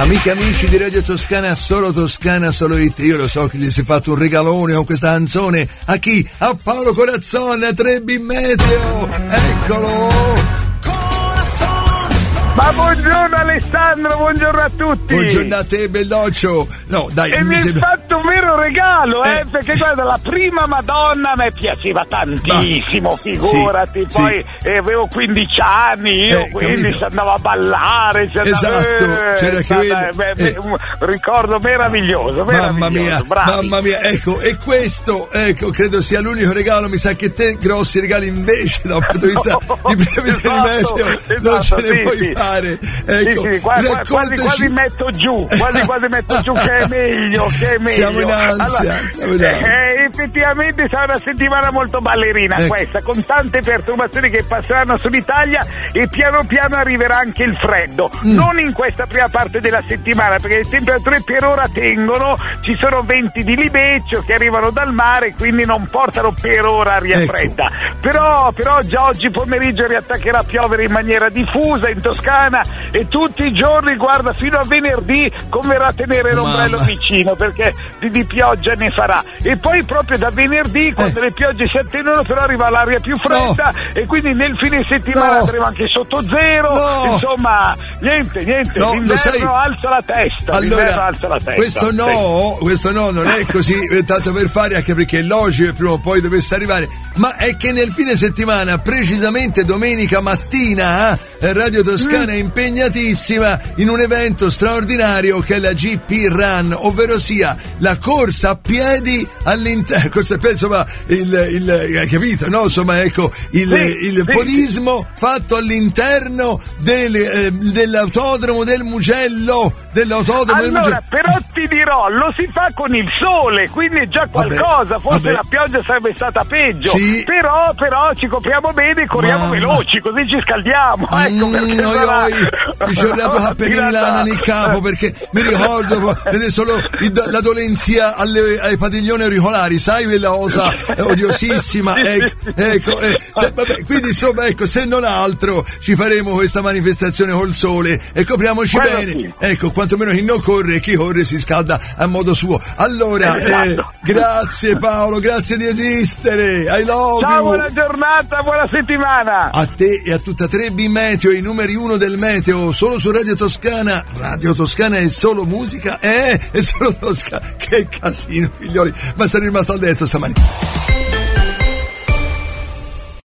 Amiche e amici di Radio Toscana, solo hit. Io lo so che gli si è fatto un regalone con questa canzone. A chi? A Paolo Corazzon, a Trebbi Meteo. Eccolo. Ma buongiorno Alessandro, buongiorno a tutti. Buongiorno a te, belloccio. No, dai, e mi hai fatto un vero regalo, perché guarda, la prima Madonna mi piaceva tantissimo, figurati. Sì, poi avevo 15 anni io, quindi si andava a ballare, c'era un ricordo meraviglioso. Mamma mia, ecco, e questo, credo sia l'unico regalo. Mi sa che te grossi regali invece dal punto di vista di previsione meteo non ce ne puoi fare. Ecco, quasi metto giù, che è meglio. Siamo in ansia. Effettivamente sarà una settimana molto ballerina questa, con tante perturbazioni che passeranno sull'Italia e piano piano arriverà anche il freddo. Non in questa prima parte della settimana, perché le temperature per ora tengono, ci sono venti di libeccio che arrivano dal mare, quindi non portano per ora aria fredda. Però già oggi pomeriggio riattaccherà a piovere in maniera diffusa in Toscana e tutti i giorni, guarda, fino a venerdì converrà tenere l'ombrello vicino, perché di pioggia ne farà. E poi proprio da venerdì, quando le piogge si attenuano, però arriva l'aria più fredda e quindi nel fine settimana andremo anche sotto zero. Insomma, niente, l'inverno alza la testa. Allora, questo no, non è così tanto per fare, anche perché è logico che prima o poi dovesse arrivare, ma è che nel fine settimana, precisamente domenica mattina, Radio Toscana è impegnatissima in un evento straordinario che è la GP Run, ovvero sia la corsa a piedi all'interno, insomma, hai capito, no? Insomma, ecco, il podismo fatto all'interno dell'autodromo del Mugello. Però ti dirò, lo si fa con il sole, quindi è già qualcosa. Forse la pioggia sarebbe stata peggio, però ci copriamo bene e corriamo veloci, così ci scaldiamo. Ecco perché mi c'è una penilana nel capo, perché mi ricordo solo la dolenzia ai padiglioni auricolari, sai, quella cosa odiosissima. Vabbè, quindi insomma, ecco, se non altro ci faremo questa manifestazione col sole e copriamoci bene. Ecco, quantomeno chi non corre e chi corre si scalda a modo suo. Allora, grazie Paolo, grazie di esistere. I love Ciao, you. buona giornata, buona settimana. A te e a tutta Trebbi Meteo, i numeri 1 del meteo, solo su Radio Toscana. Radio Toscana è solo musica, è solo Toscana. Che casino, figlioli, ma sono rimasto al dentro stamattina.